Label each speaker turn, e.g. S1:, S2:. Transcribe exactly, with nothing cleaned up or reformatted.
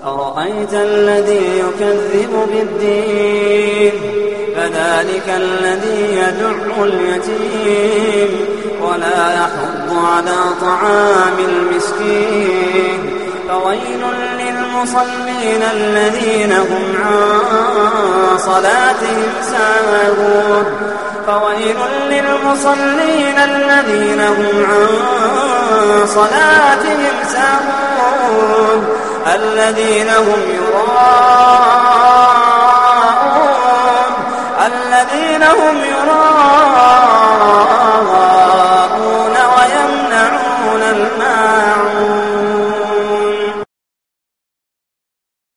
S1: أرأيت الذي يكذب بالدين فذلك الذي يدع اليتيم ولا يحض على طعام المسكين فويل للمصلين الذين هم عن صلاتهم ساهون فويل للمصلين الذين هم عن صلاتهم ساهون الذين هم يراءون الذين هم يراءون